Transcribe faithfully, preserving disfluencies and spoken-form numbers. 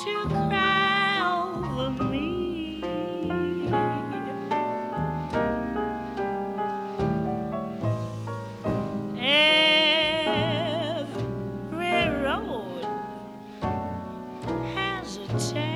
to cry over me. Every road has a tale.